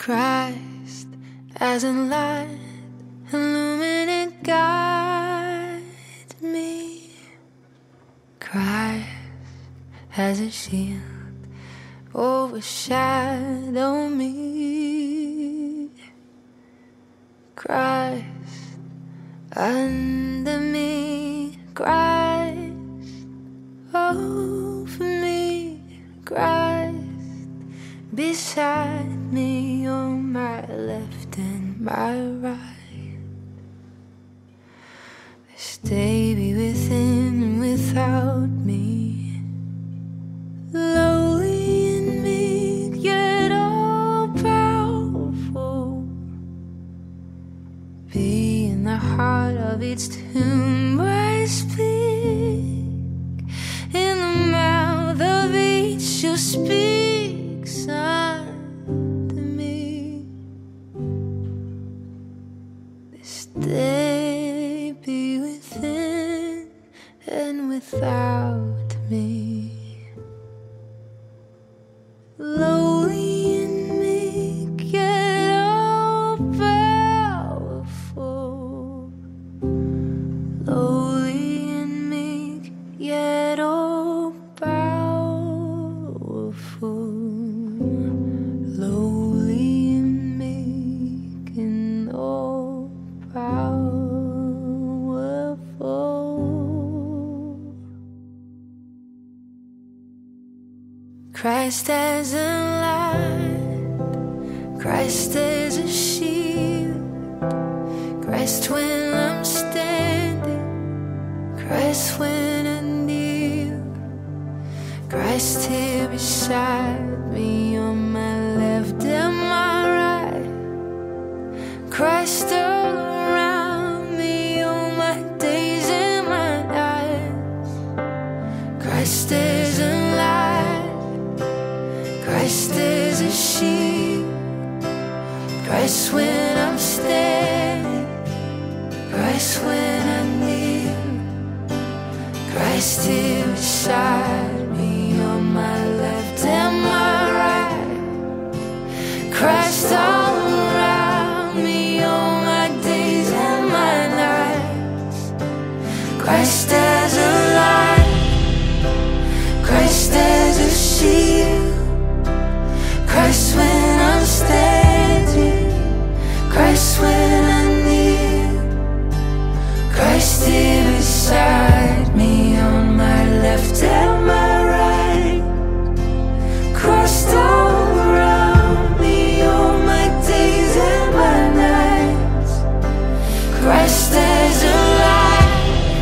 Christ as a light, illuminate, guide me. Christ as a shield, overshadow me. Christ under me, Christ over me, Christ beside me, on my left and my right. Stay be within and without me, lowly and meek, yet all powerful. Be in the heart of each tomb I speak, in the mouth of each you speak unto me. Stay be within and without me, lowly and meek, yet all powerful. Lowly and meek, yet all powerful. Lowly and meek and all powerful. Christ as a light, Christ as a shield, Christ when I'm standing, Christ when I kneel, Christ here beside me, on my left and my right, Christ all around me, all my days and my nights. Christ is a light, Christ is a shield, Christ when I'm standing, Christ when I kneel, Christ here beside me, on my left and my right, Christ all around me, all my days and my nights. Christ as a light, Christ as a shield, Christ when I'm standing, Christ when I kneel, Christ here beside me, on my left and my right, Christ all around me, all my days and my nights. Christ as a light,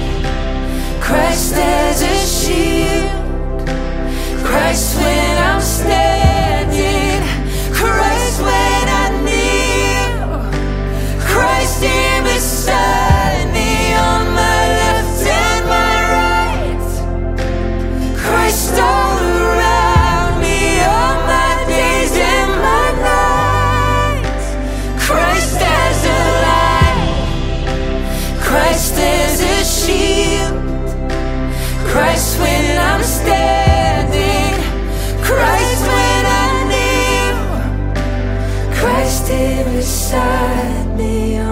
Christ as a shield, Christ when I'm standing, Christ when I kneel, Christ here beside me, on my left and my right, Christ all around me, all my days and my nights. Christ as a light, Christ as a shield, Christ when I'm standing, Christ when I kneel, Christ here beside me,